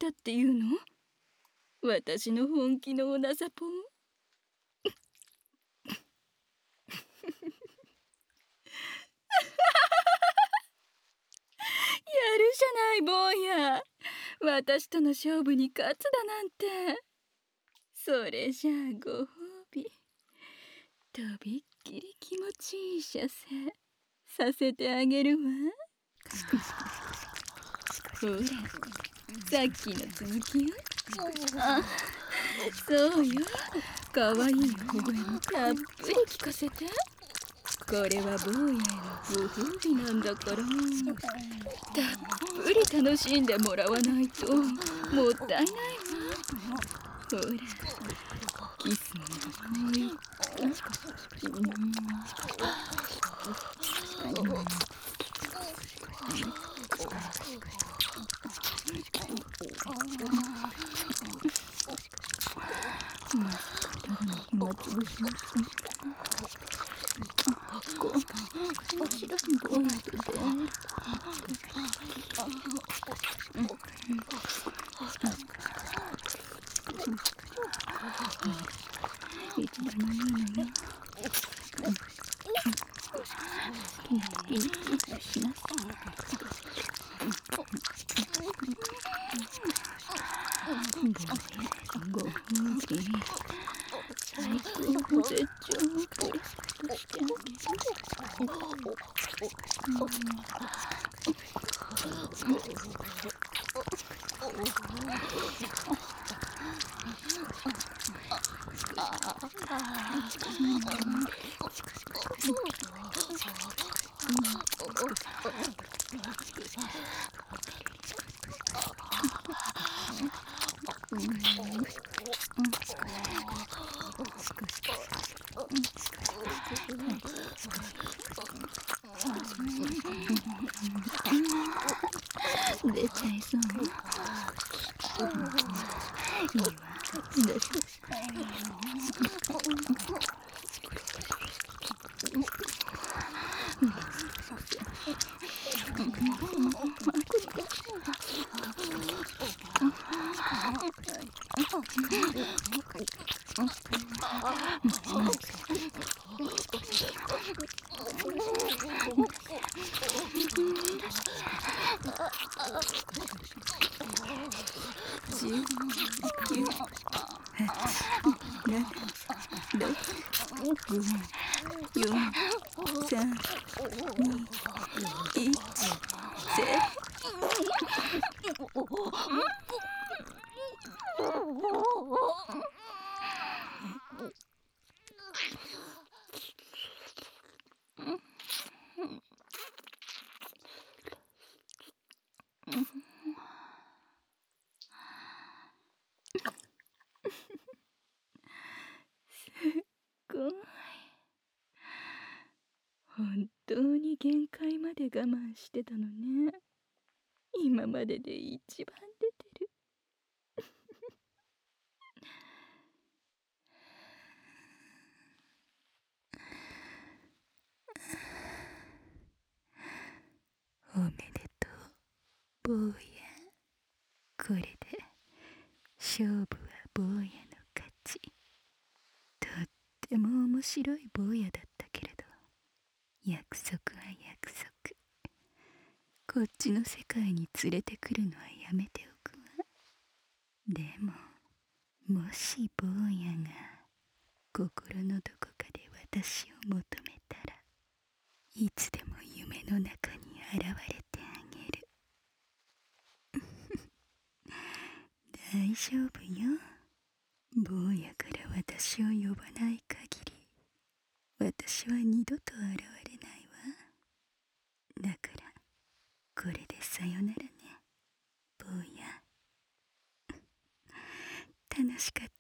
たっていうの？私の本気のおなさぽん。やるじゃない坊や。私との勝負に勝つだなんて。それじゃあご褒美、とびっきり気持ちいい射精させてあげるわ。ほら、さっきの続きよ。あ、そうよ。かわいい微笑みたっぷり聞かせて。これは坊やへのご褒美なんだから、たっぷり楽しんでもらわないともったいないわ。ほら、キスももう一暇つぶしますね。面白いボーナスで。一番のいいのよ。好きな時にキスしなさい。ご褒美、最高の絶頂をプレゼントしてあげる。出ちゃいそう。いいわ。出し本当に限界まで我慢してたのね。今までで一番出てる。おめでとう、坊や。これで勝負は坊やの勝ち。とっても面白い坊やだったけれど、約束は約束。こっちの世界に連れてくるのはやめておくわ。でも、もし坊やが心のどこかで私を求めたら、いつでも夢の中に現れてあげる。大丈夫よ。坊やから私を呼ばない限り、私は二度と現れないわ。だから、これでさよならね、坊や。楽しかっ